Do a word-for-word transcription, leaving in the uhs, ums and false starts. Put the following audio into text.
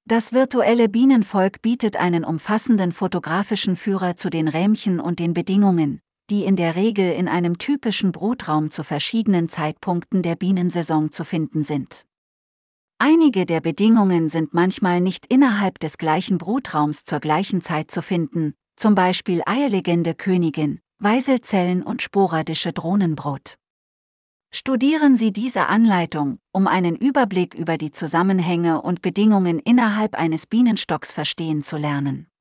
Das virtuelle Bienenvolk bietet einen umfassenden fotografischen Führer zu den Rähmchen und den Bedingungen, die in der Regel in einem typischen Brutraum zu verschiedenen Zeitpunkten der Bienensaison zu finden sind. Einige der Bedingungen sind manchmal nicht innerhalb des gleichen Brutraums zur gleichen Zeit zu finden, zum Beispiel eierlegende Königin, Weißelzellen und sporadische Drohnenbrut. Studieren Sie diese Anleitung, um einen Überblick über die Zusammenhänge und Bedingungen innerhalb eines Bienenstocks verstehen zu lernen.